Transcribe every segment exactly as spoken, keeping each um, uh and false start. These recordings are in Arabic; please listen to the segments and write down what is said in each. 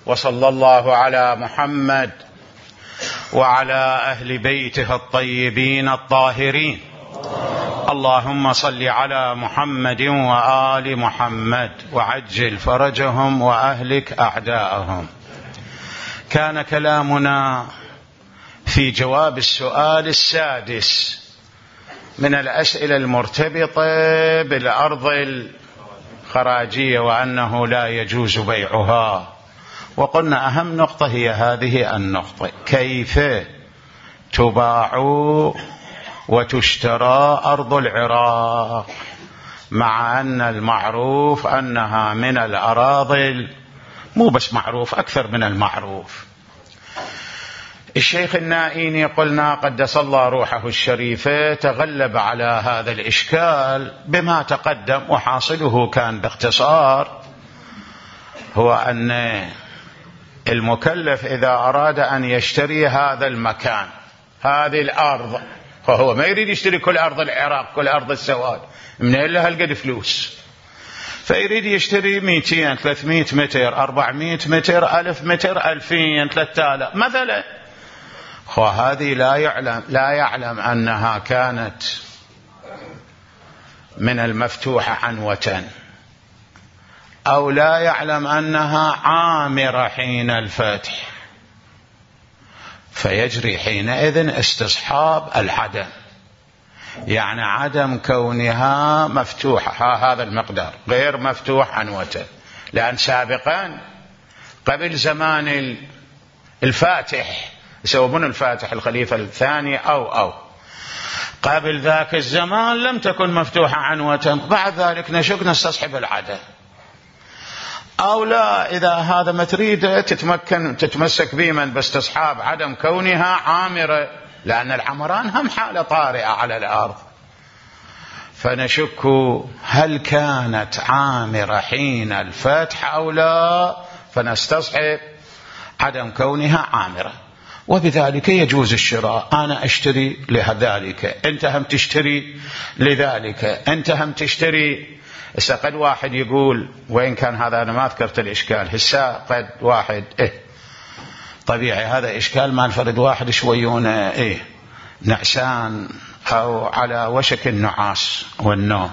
وصلى الله على محمد وعلى أهل بيته الطيبين الطاهرين. اللهم صل على محمد وآل محمد وعجل فرجهم وأهلك أعداءهم. كان كلامنا في جواب السؤال السادس من الأسئلة المرتبطة بالأرض الخراجية وأنه لا يجوز بيعها، وقلنا أهم نقطة هي هذه النقطة: كيف تباع وتشترى أرض العراق، مع أن المعروف أنها من الأراضي، مو بس معروف، أكثر من المعروف. الشيخ النائيني قلنا قدس الله روحه الشريفة تغلب على هذا الإشكال بما تقدم، وحاصله كان باختصار هو أن المكلف إذا أراد أن يشتري هذا المكان، هذه الأرض، فهو ما يريد يشتري كل أرض العراق، كل أرض السواد، من إلا هالقد فلوس، فيريد يشتري مئتين ثلاثمئة متر أربعمئة متر ألف متر ألفين ثلاثة آلاف مثلا. وهذه لا يعلم لا يعلم أنها كانت من المفتوحة عنوة، أو لا يعلم أنها عامرة حين الفتح، فيجري حينئذ استصحاب العدم، يعني عدم كونها مفتوحة هذا المقدار غير مفتوح عنوة، لأن سابقا قبل زمان الفاتح يسوون الفاتح الخليفة الثاني أو أو قبل ذاك الزمان لم تكن مفتوحة عنوة، بعد ذلك نشك نستصحب العدم. أو لا، إذا هذا ما تريد تتمكن تتمسك بمن باستصحاب عدم كونها عامرة، لأن العمران هم حالة طارئة على الأرض، فنشك هل كانت عامرة حين الفتح أو لا، فنستصحب عدم كونها عامرة، وبذلك يجوز الشراء. أنا أشتري لذلك، أنت هم تشتري لذلك، أنت هم تشتري. هسه قد واحد يقول، وإن كان هذا أنا ما ذكرت الإشكال، هسه قد واحد إيه طبيعي هذا إشكال مال فرد واحد شويون إيه نعسان أو على وشك النعاس والنوم،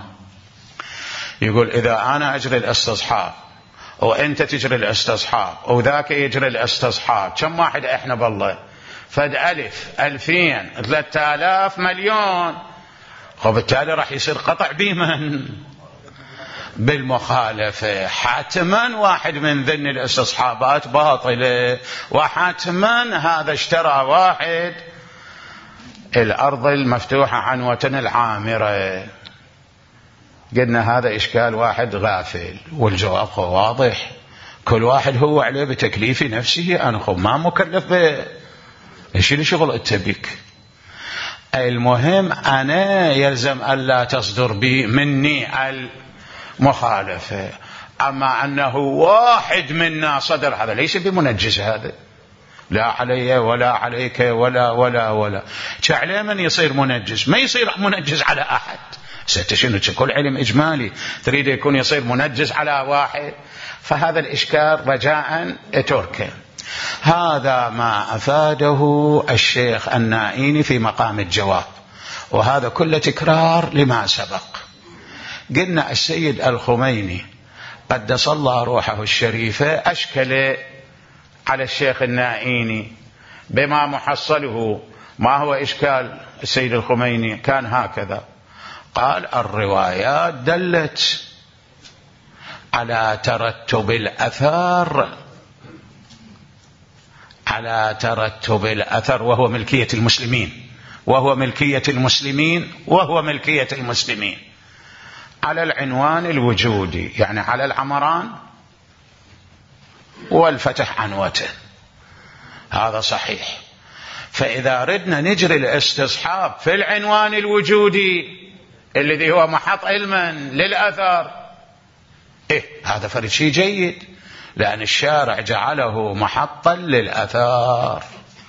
يقول إذا أنا أجري الاستصحاب وأنت تجري الاستصحاب وذاك يجري الاستصحاب، كم واحد إحنا بالله؟ فد ألف ألفين ثلاثة آلاف مليون، وبالتالي راح يصير قطع بمن؟ بالمخالفة. حتما واحد من ذن الاستصحابات باطلة، وحتما هذا اشترى واحد الأرض المفتوحة عنوة العامرة. قلنا هذا إشكال واحد غافل، والجواب هو واضح، كل واحد هو عليه بتكليف نفسه، أنا خب ما مكلف ب إيش اللي شغل أتبك. المهم أنا يلزم ألا تصدر بي مني المخالفة، أما أنه واحد منا صدر هذا ليس بمنجز، هذا لا علي ولا عليك ولا ولا ولا شعلي من يصير منجز، ما يصير منجز على أحد. ستشنو كل علم إجمالي تريد يكون يصير منجز على واحد، فهذا الإشكال رجاء اتركه. هذا ما أفاده الشيخ النائيني في مقام الجواب، وهذا كله تكرار لما سبق. قلنا السيد الخميني قدس الله روحه الشريفة أشكل على الشيخ النائيني بما محصله. ما هو إشكال السيد الخميني؟ كان هكذا قال: الروايات دلت على ترتب الأثر على ترتب الأثر وهو ملكية المسلمين وهو ملكية المسلمين وهو ملكية المسلمين على العنوان الوجودي، يعني على العمران والفتح عنوته. هذا صحيح. فإذا ردنا نجري الاستصحاب في العنوان الوجودي الذي هو محط علما للأثر، إيه هذا فرد شيء جيد، لأن الشارع جعله محطا للأثار.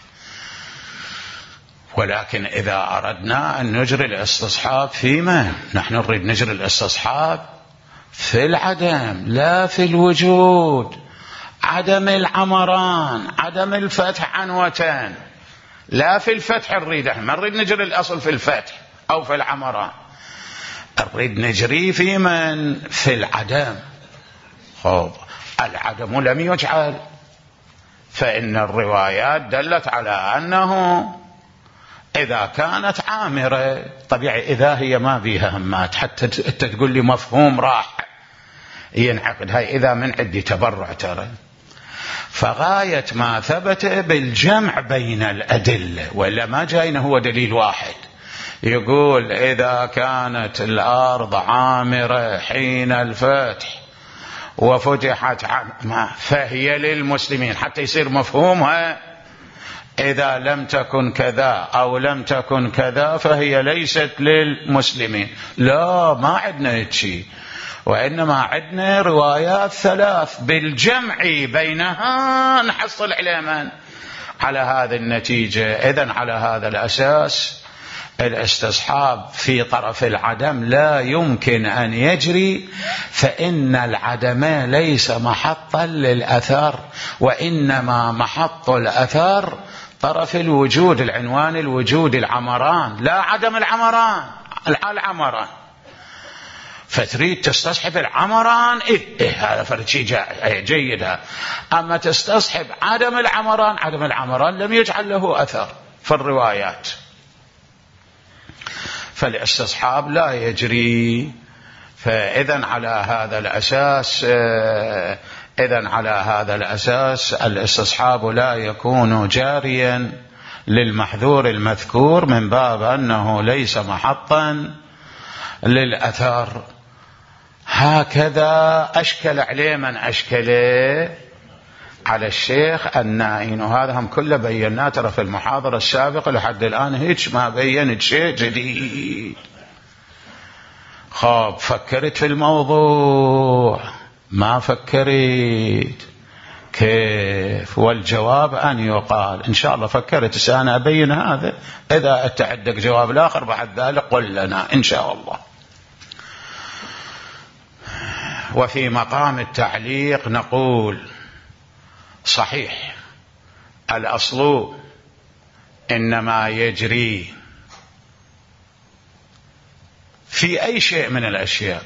ولكن إذا أردنا أن نجري الاستصحاب فيما نحن نريد نجري الاستصحاب في العدم لا في الوجود، عدم العمران، عدم الفتح عنوتان. لا في الفتح نريد، ما نريد نجري الأصل في الفتح أو في العمران، نريد نجري في من؟ في العدم. خب العدم لم يجعل، فإن الروايات دلت على أنه إذا كانت عامرة طبيعي، إذا هي ما بيها همات حتى أنت تقول لي مفهوم راح ينعقد، هاي إذا من عندي تبرع ترى. فغاية ما ثبت بالجمع بين الأدلة، ولا ما جاينا هو دليل واحد يقول إذا كانت الأرض عامرة حين الفتح وفتحت عامة فهي للمسلمين، حتى يصير مفهومها إذا لم تكن كذا أو لم تكن كذا فهي ليست للمسلمين. لا، ما عندنا هيك، وإنما عندنا روايات ثلاث بالجمع بينها نحصل على من؟ على هذه النتيجة. إذن على هذا الأساس الاستصحاب في طرف العدم لا يمكن أن يجري، فإن العدم ليس محطا للأثر، وإنما محط الأثر طرف الوجود، العنوان الوجود، العمران، لا عدم العمران. العمران فتريد تستصحب العمران، إيه, إيه هذا فرد شيء جيد. أما تستصحب عدم العمران، عدم العمران لم يجعل له أثر في الروايات، فالاستصحاب لا يجري. فإذن على هذا الأساس إذن على هذا الأساس الاستصحاب لا يكون جاريا للمحذور المذكور، من باب أنه ليس محطا للأثر. هكذا أشكل عليه من أشكله على الشيخ النائين، وهذا هم كله بيناه ترى في المحاضرة السابقة، لحد الآن هيك ما بينت شيء جديد. خاب فكرت في الموضوع؟ ما فكرت كيف؟ والجواب أن يقال. إن شاء الله فكرت سأنا أبين هذا، إذا أتعدك جواب الآخر بعد ذلك قل لنا إن شاء الله. وفي مقام التعليق نقول صحيح الأصل إنما يجري في أي شيء من الأشياء،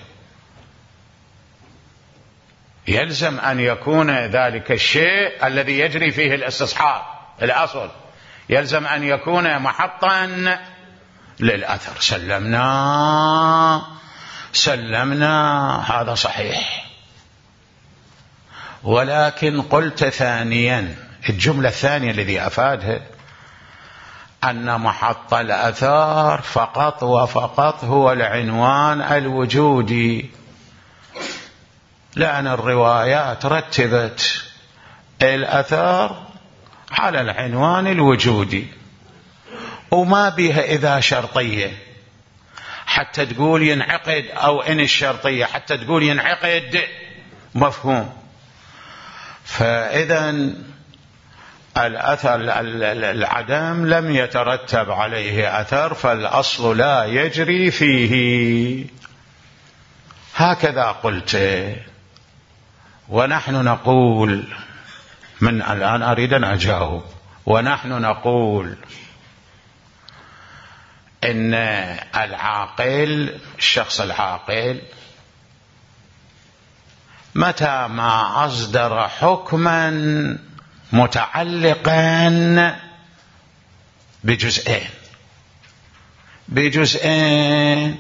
يلزم أن يكون ذلك الشيء الذي يجري فيه الاستصحاب الأصل يلزم أن يكون محطا للأثر. سلمنا سلمنا هذا صحيح. ولكن قلت ثانيا، الجملة الثانية الذي أفادها أن محط الأثار فقط وفقط هو العنوان الوجودي، لأن الروايات رتبت الأثار على العنوان الوجودي، وما بها إذا شرطية حتى تقول ينعقد، أو إن الشرطية حتى تقول ينعقد مفهوم. فإذا الأثر العدم لم يترتب عليه أثر، فالأصل لا يجري فيه. هكذا قلت. ونحن نقول، من الآن أريد أن أجاوب، ونحن نقول إن العاقل، الشخص العاقل متى ما أصدر حكما متعلقا بجزئين بجزئين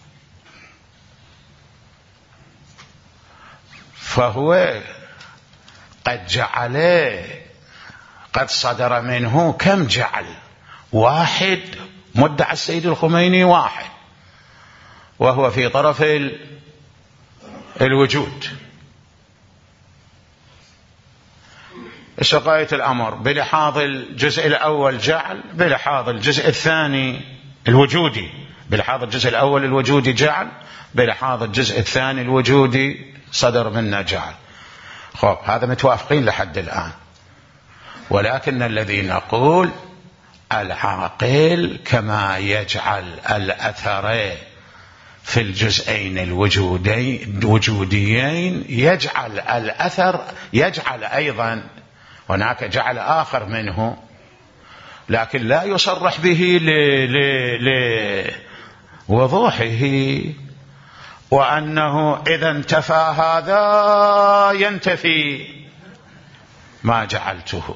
فهو قد جعله، قد صدر منه كم جعل؟ واحد، مدعى السيد الخميني واحد، وهو في طرف الوجود. سقاية الأمر بلحاظ الجزء الأول جعل، بلحاظ الجزء الثاني الوجودي، بلحاظ الجزء الأول الوجودي جعل، بلحاظ الجزء الثاني الوجودي صدر منا جعل. خب هذا متوافقين لحد الآن. ولكن الذي نقول العاقل كما يجعل الأثر في الجزئين الوجوديين يجعل الأثر، يجعل أيضا هناك جعل آخر منه، لكن لا يصرح به لوضوحه، وأنه إذا انتفى هذا ينتفي ما جعلته،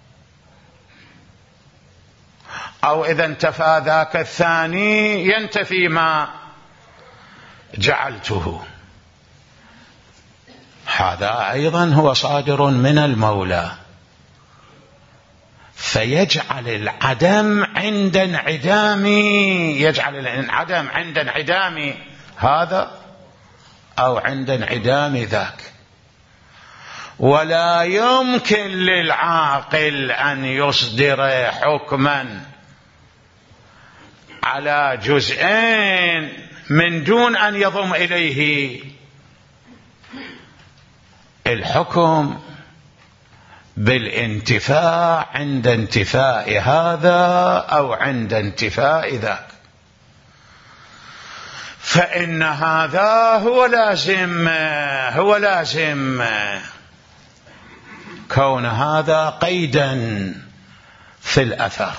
أو إذا انتفى ذاك الثاني ينتفي ما جعلته. هذا أيضا هو صادر من المولى، فيجعل العدم عند انعدام، يجعل العدم عند انعدام هذا أو عند انعدام ذاك. ولا يمكن للعاقل أن يصدر حكما على جزئين من دون أن يضم إليه الحكم بالانتفاع عند انتفاء هذا أو عند انتفاء ذاك. فإن هذا هو لازم هو لازم كون هذا قيدا في الأثر.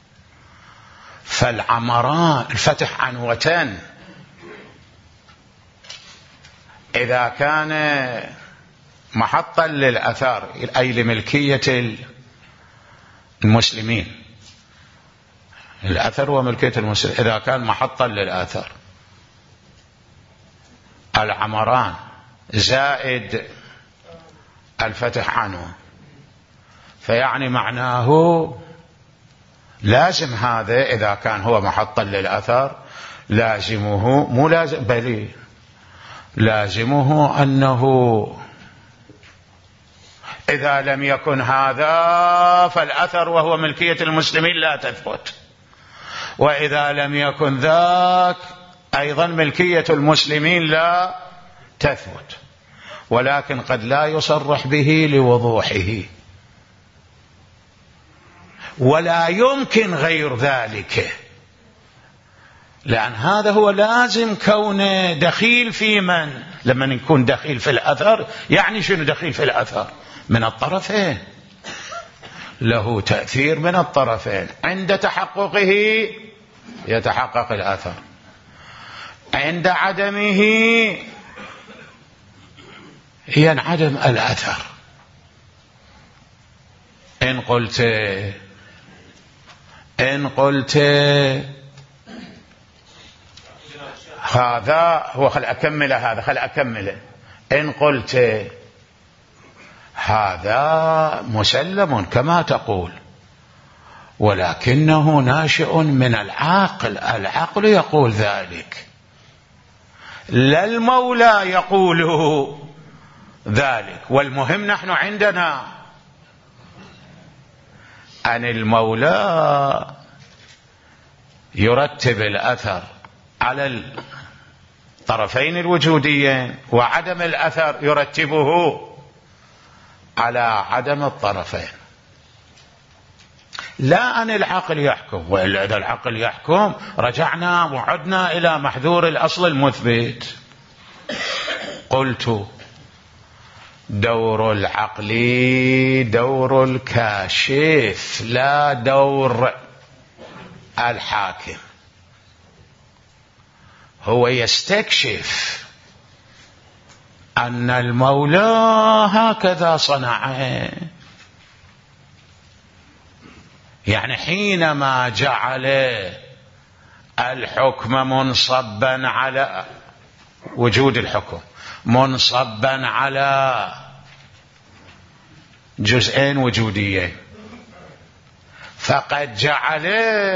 فالعمران الفتح عنوتان إذا كان محطا للأثار أي لملكية المسلمين، الأثر وملكية المسلمين، إذا كان محطا للأثر العمران زائد الفتح عنه، فيعني معناه لازم هذا إذا كان هو محطا للأثر لازمه مو لازم بل لازمه أنه إذا لم يكن هذا فالأثر وهو ملكية المسلمين لا تثبت، وإذا لم يكن ذاك أيضا ملكية المسلمين لا تثبت. ولكن قد لا يصرح به لوضوحه، ولا يمكن غير ذلك، لأن هذا هو لازم كونه دخيل في من لما نكون دخيل في الأثر. يعني شنو دخيل في الأثر؟ من الطرفين، له تأثير من الطرفين. عند تحققه يتحقق الأثر، عند عدمه ينعدم الأثر. إن قلت إن قلت هذا هو خل أكمل هذا خل أكمله إن قلت هذا مسلم كما تقول، ولكنه ناشئ من العقل، العقل يقول ذلك، لا المولى يقوله ذلك. والمهم نحن عندنا أن المولى يرتب الأثر على الطرفين الوجوديين، وعدم الأثر يرتبه على عدم الطرفين. لا أن العقل يحكم، وإلا إذا العقل يحكم رجعنا وعدنا إلى محذور الأصل المثبت. قلت دور العقل دور الكاشف لا دور الحاكم. هو يستكشف أن المولى هكذا صنع، يعني حينما جعل الحكم منصبا على وجود الحكم منصبا على جزئين وجوديين، فقد جعل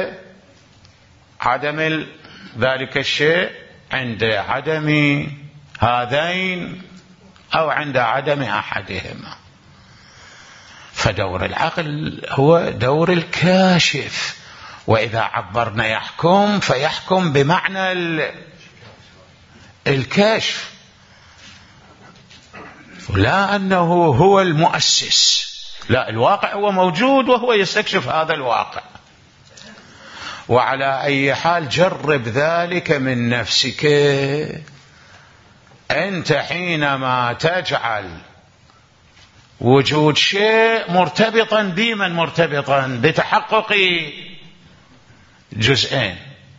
عدم ذلك الشيء عند عدم هذين أو عند عدم أحدهما. فدور العقل هو دور الكاشف، وإذا عبرنا يحكم فيحكم بمعنى الكشف، لا أنه هو المؤسس، لا، الواقع هو موجود وهو يستكشف هذا الواقع. وعلى أي حال جرب ذلك من نفسك. أنت حينما تجعل وجود شيء مرتبطا بمن مرتبطا بتحقق جزئين،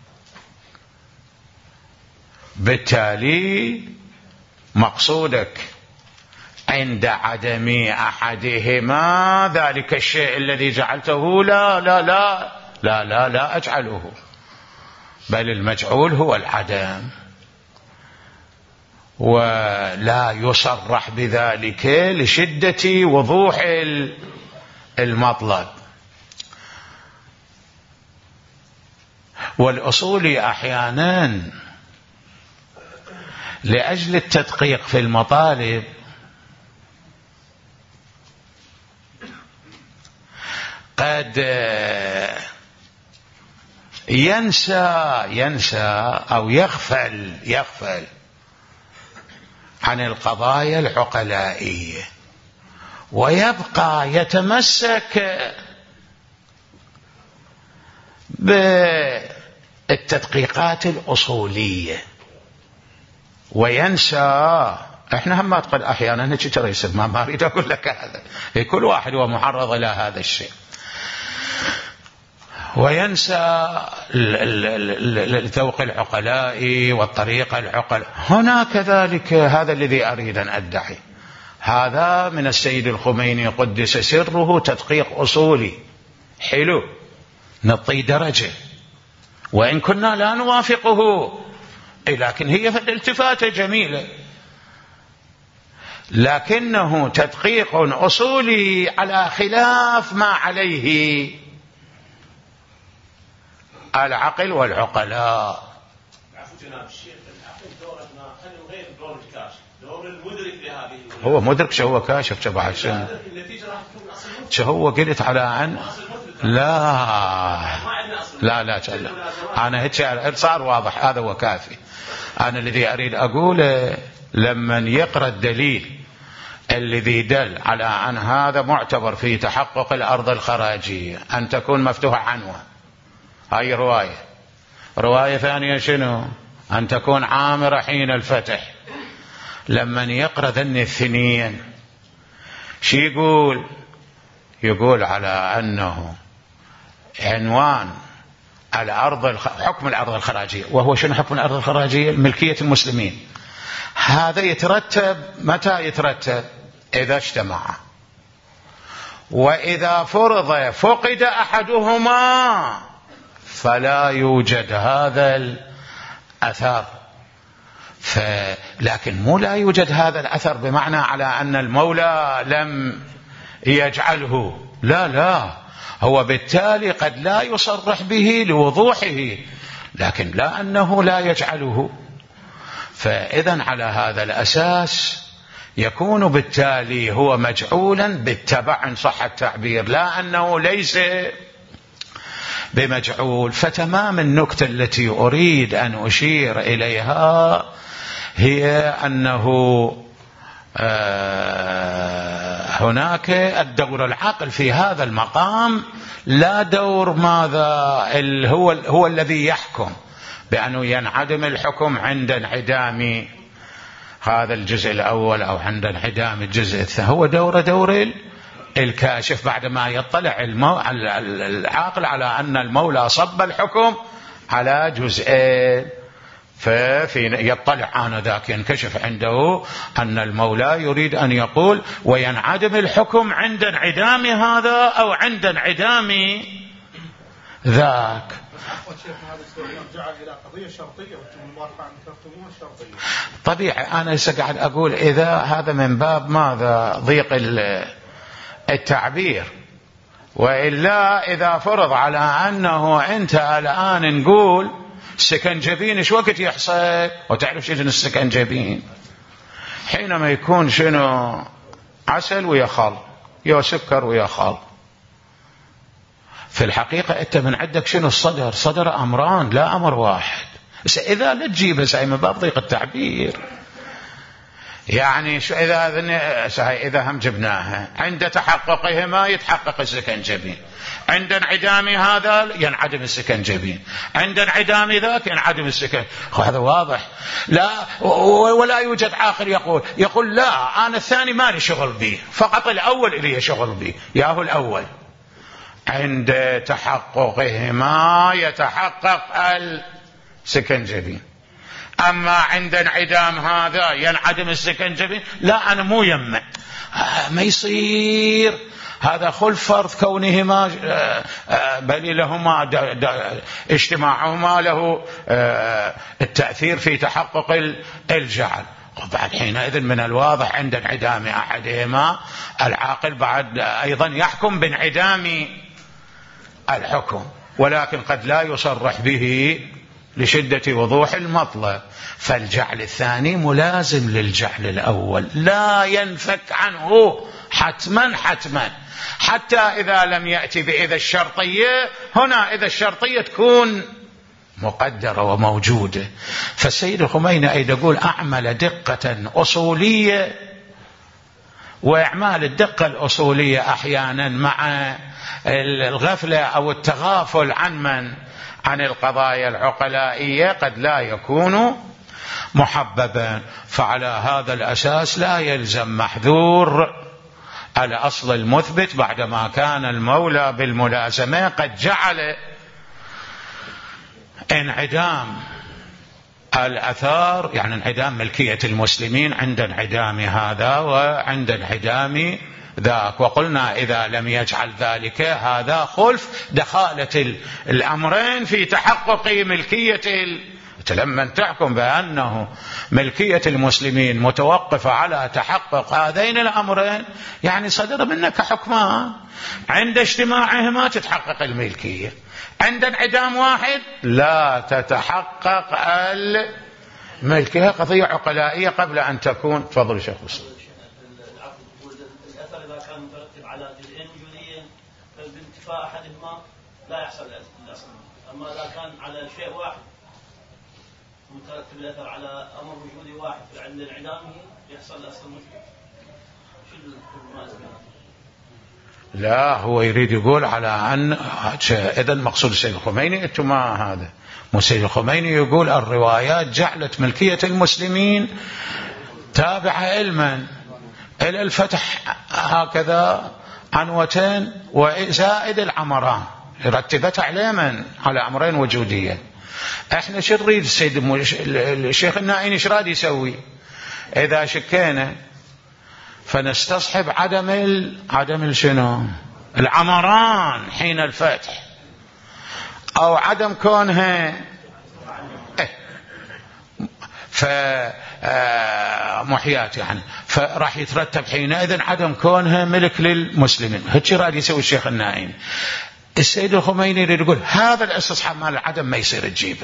بالتالي مقصودك عند عدم أحدهما ذلك الشيء الذي جعلته لا لا لا لا لا لا أجعله، بل المجعول هو العدم، ولا يصرح بذلك لشدة وضوح المطلب. والأصول أحيانا لأجل التدقيق في المطالب قد ينسى ينسى أو يغفل يغفل عن القضايا العقلائية، ويبقى يتمسك بالتدقيقات الأصولية وينسى. احنا هم ما تقول احيانا نجي ترى يصير ما اريد اقول لك هذا، كل واحد هو معرض الى هذا الشيء، وينسى الذوق العقلائي والطريقة العقل. هنا كذلك هذا الذي أريد أن أدعي، هذا من السيد الخميني قدس سره تدقيق أصولي حلو، نطي درجة وإن كنا لا نوافقه، لكن هي في الالتفاتة جميلة، لكنه تدقيق أصولي على خلاف ما عليه العقل والعقلاء. هو مدرك شو هو كاشف شبع شنو شو هو قلت على عن لا لا لا جل. أنا هيك صار واضح، هذا هو كافي. أنا الذي أريد أقوله لما يقرأ الدليل الذي دل على أن هذا معتبر في تحقق الأرض الخراجية أن تكون مفتوحة عنوة، هاي رواية. رواية ثانية شنو؟ أن تكون عامرة حين الفتح. لما يقرأ ذن الثنين شي يقول؟ يقول على أنه عنوان الأرض الخ... حكم الأرض الخراجية، وهو شنو حكم الأرض الخراجية؟ ملكية المسلمين. هذا يترتب متى يترتب؟ إذا اجتمع، وإذا فرض فقد أحدهما فلا يوجد هذا الأثر. ف... لكن مو لا يوجد هذا الأثر بمعنى على أن المولى لم يجعله، لا لا، هو بالتالي قد لا يصرح به لوضوحه، لكن لا أنه لا يجعله. فإذن على هذا الأساس يكون بالتالي هو مجعولا بالتبع إن صح التعبير، لا أنه ليس بمجعول. فتمام النكتة التي أريد أن أشير إليها هي أنه هناك الدور العقل في هذا المقام لا دور ماذا هو هو الذي يحكم بأنه ينعدم الحكم عند انعدام هذا الجزء الأول أو عند انعدام الجزء الثاني. هو دور دور الكاشف بعدما يطلع المو... العاقل على أن المولى صب الحكم على جزئين، ففي يطلع آنذاك ينكشف عنده أن المولى يريد أن يقول وينعدم الحكم عند انعدام هذا أو عند انعدام ذاك. طبيعي أنا قاعد أقول إذا هذا من باب ماذا ضيق التعبير، وإلا إذا فرض على أنه أنت الآن نقول السكنجبين ايش وقت يحصل، وتعرف شنو السكنجبين؟ حينما يكون شنو عسل ويا خل، يا سكر ويا خل. في الحقيقة أنت من عندك شنو الصدر؟ صدر أمران لا أمر واحد. إذا لا تجيب زي ما باب ضيق التعبير، يعني شو إذا إذا هم جبناها عند تحققهما يتحقق السكنجبي، عند انعدام هذا ينعدم السكنجبي، عند انعدام ذاك ينعدم السكن. هذا واضح. لا ولا يوجد آخر يقول يقول لا أنا الثاني ما لي شغل به، فقط الأول إلي شغل به، ياهو الأول. عند تحققهما يتحقق السكنجبي، أما عند انعدام هذا ينعدم السكنجبي، لا أنا مو يمه ما يصير. هذا خلف فرض كونهما بل لهما اجتماعهما له التأثير في تحقق الجعل. بعد حينئذ من الواضح عند انعدام أحدهما العاقل بعد أيضا يحكم بانعدام الحكم، ولكن قد لا يصرح به لشدة وضوح المطلب. فالجعل الثاني ملازم للجعل الأول، لا ينفك عنه حتما حتما، حتى إذا لم يأتي بإذا الشرطية. هنا إذا الشرطية تكون مقدرة وموجودة. فالسيد الخميني أيضا يقول أعمل دقة أصولية، وإعمال الدقة الأصولية أحيانا مع الغفلة أو التغافل عن من عن القضايا العقلائية قد لا يكون محببا. فعلى هذا الأساس لا يلزم محذور الأصل المثبت بعدما كان المولى بالملازمة قد جعل انعدام الأثار، يعني انعدام ملكية المسلمين عند انعدام هذا وعند انعدام ذاك. وقلنا إذا لم يجعل ذلك هذا خلف دخالة الأمرين في تحقق ملكية. لما تحكم بأنه ملكية المسلمين متوقفة على تحقق هذين الأمرين، يعني صدر منك حكمان. عند اجتماعهما تتحقق الملكية، عند انعدام واحد لا تتحقق الملكية. قضية عقلائية قبل أن تكون. تفضل شيخ حسين. الأثر إذا كان مترتب على جزئين وجوديين فبانتفاء أحدهما لا يحصل الأصل، أما إذا كان على شيء واحد مترتب الأثر على أمر وجودي واحد عند انعدامه يحصل الأصل المشكلة. شو المازمة؟ لا هو يريد يقول على أن إذا المقصود السيد الخميني أنتم ما هذا مو السيد الخميني يقول الروايات جعلت ملكية المسلمين تابعة علما إلى الفتح هكذا عنوتين وزائد العمران، رتبت علما على أمرين وجوديا. احنا شو نريد السيد الشيخ النائين ايش راد يسوي؟ اذا شكينا فنستصحب عدم ال... عدم الشنو العمران حين الفتح، او عدم كونها إيه. ف محيات يعني، فراح يترتب حينئذ عدم كونها ملك للمسلمين. هيك راد يسوي الشيخ النائين. السيد الخميني يقول هذا الاستصحاب مال العدم ما يصير تجيبه.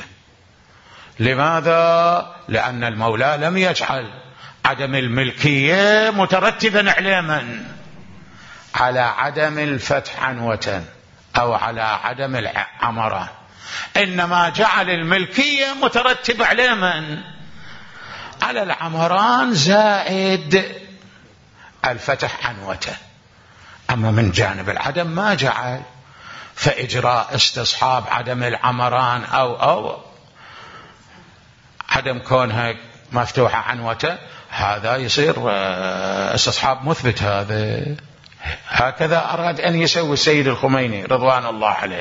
لماذا؟ لأن المولى لم يجعل عدم الملكية مترتبا علما على عدم الفتح عنوة أو على عدم العمران، إنما جعل الملكية مترتب علما على العمران زائد الفتح عنوة. أما من جانب العدم ما جعل، فإجراء استصحاب عدم العمران أو أو عدم كونها مفتوحة عنوة هذا يصير استصحاب مثبت. هذا هكذا أراد أن يسوي السيد الخميني رضوان الله عليه،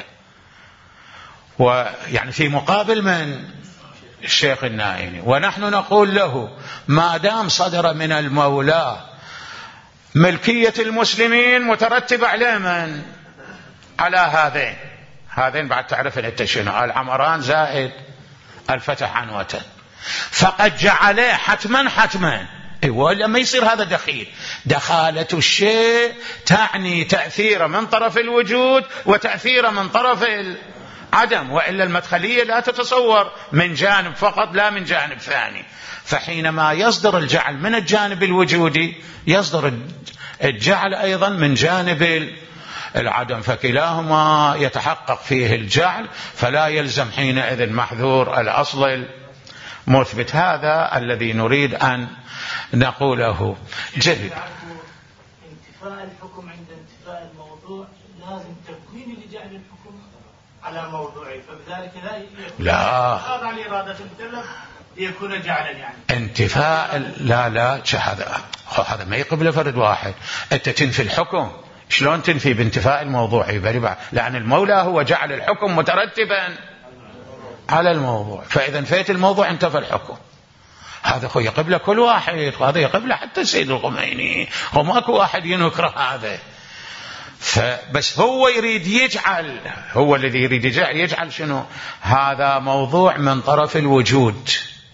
ويعني في مقابل من الشيخ النائين. ونحن نقول له ما دام صدر من المولى ملكية المسلمين مترتبة على من؟ على هذين هذين بعد تعرفين التشنع العمران زائد الفتح عنوة، فقد جعله حتما حتما. ولا ما يصير هذا دخيل. دخالة الشيء تعني تأثير من طرف الوجود وتأثير من طرف العدم، وإلا المدخلية لا تتصور من جانب فقط لا من جانب ثاني. فحينما يصدر الجعل من الجانب الوجودي يصدر الجعل أيضا من جانب العدم، فكلاهما يتحقق فيه الجعل، فلا يلزم حينئذ محذور الأصل المثبت. هذا الذي نريد أن نقوله. جيد. انتفاء الحكم عند انتفاء الموضوع لازم تكوين لجعل الحكم على موضوعه، فبذلك لا يكون لا خاضع لإرادة المكلف ليكون جعلا يعني انتفاء. لا لا هذا هذا ما يقبل فرد واحد. أنت تنفي الحكم، شلون تنفي بانتفاء الموضوع؟ لأن المولى هو جعل الحكم مترتبا على الموضوع، فإذا انفيت الموضوع انتفى الحكم. هذا هو يقبل كل واحد، وهذا يقبل حتى السيد الخميني، وماكو واحد ينكر هذا. فبس هو يريد يجعل، هو الذي يريد يجعل, يجعل شنو؟ هذا موضوع من طرف الوجود،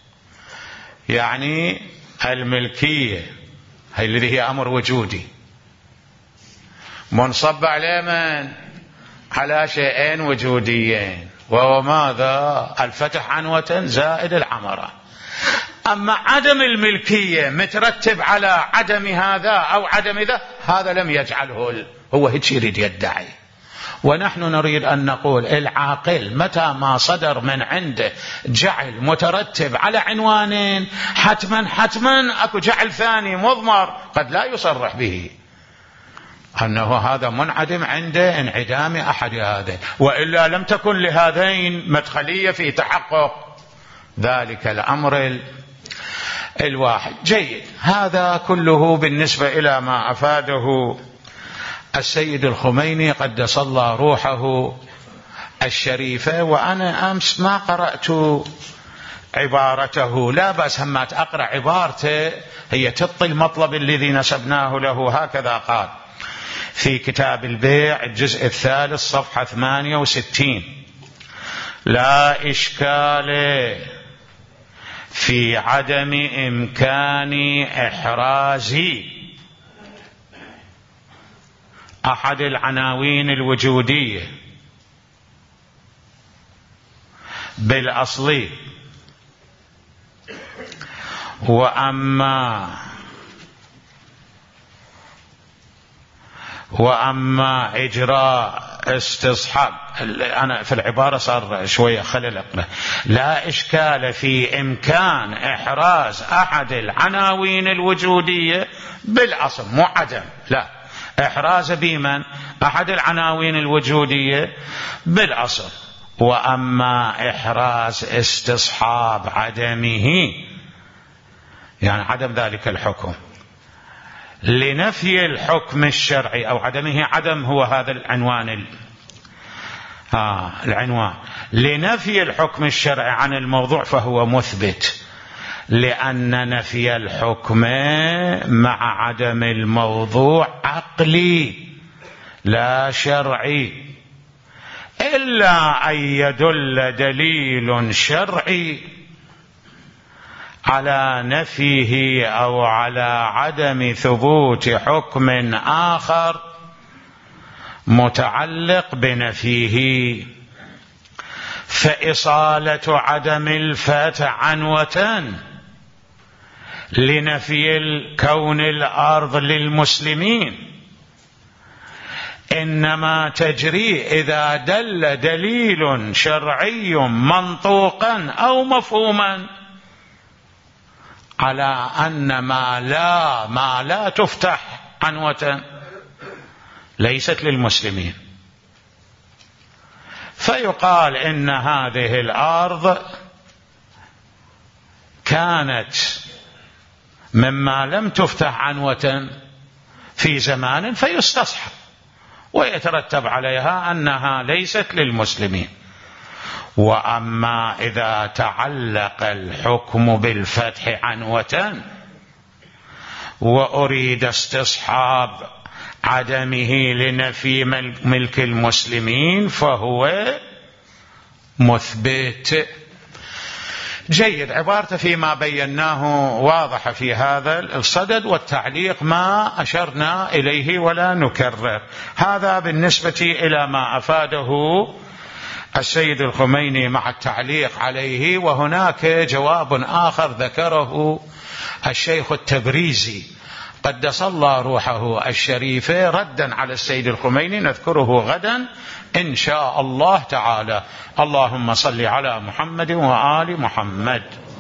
يعني الملكية هي الذي هي أمر وجودي منصب عليه من؟ على شيئين وجوديين، وهو ماذا؟ الفتح عنوة زائد العمرة. أما عدم الملكية مترتب على عدم هذا أو عدم ذا، هذا لم يجعله هو هيك يريد يدعي. ونحن نريد أن نقول العاقل متى ما صدر من عنده جعل مترتب على عنوانين، حتما حتما أكو جعل ثاني مضمر قد لا يصرح به أنه هذا منعدم عنده انعدام أحد هذين، وإلا لم تكن لهذين مدخلية في تحقق ذلك الأمر الواحد. جيد. هذا كله بالنسبة إلى ما أفاده السيد الخميني قدس الله روحه الشريفة. وأنا أمس ما قرأت عبارته، لا بأس هم أقرأ عبارته، هي تطي المطلب الذي نسبناه له. هكذا قال في كتاب البيع الجزء الثالث صفحة ثمانية وستين: لا إشكال في عدم إمكان إحراز أحد العناوين الوجودية بالأصل، وأما وأما إجراء استصحاب. أنا في العبارة صار شوية خلل. لا إشكال في إمكان إحراز أحد العناوين الوجودية بالأصل، مو عدم، لا، إحراز بمن؟ أحد العناوين الوجودية بالأصل. وأما إحراز استصحاب عدمه، يعني عدم ذلك الحكم لنفي الحكم الشرعي أو عدمه، عدم هو هذا العنوان ال... آه العنوان لنفي الحكم الشرعي عن الموضوع، فهو مثبت، لأن نفي الحكم مع عدم الموضوع عقلي لا شرعي، إلا أن يدل دليل شرعي على نفيه أو على عدم ثبوت حكم آخر متعلق بنفيه. فإصالة عدم الفتح عنوة لنفي الكون الأرض للمسلمين إنما تجري إذا دل دليل شرعي منطوقا أو مفهوما على أن ما لا ما لا تفتح عنوة ليست للمسلمين. فيقال إن هذه الأرض كانت مما لم تفتح عنوة في زمان، فيستصحب ويترتب عليها أنها ليست للمسلمين. وأما إذا تعلق الحكم بالفتح عنوة وأريد استصحاب عدمه لنفي ملك المسلمين فهو مثبت. جيد. عبارته فيما بيناه واضحة في هذا الصدد، والتعليق ما أشرنا إليه ولا نكرر. هذا بالنسبة إلى ما أفاده السيد الخميني مع التعليق عليه. وهناك جواب آخر ذكره الشيخ التبريزي قدس الله روحه الشريفة ردا على السيد الخميني، نذكره غدا إن شاء الله تعالى. اللهم صل على محمد وآل محمد.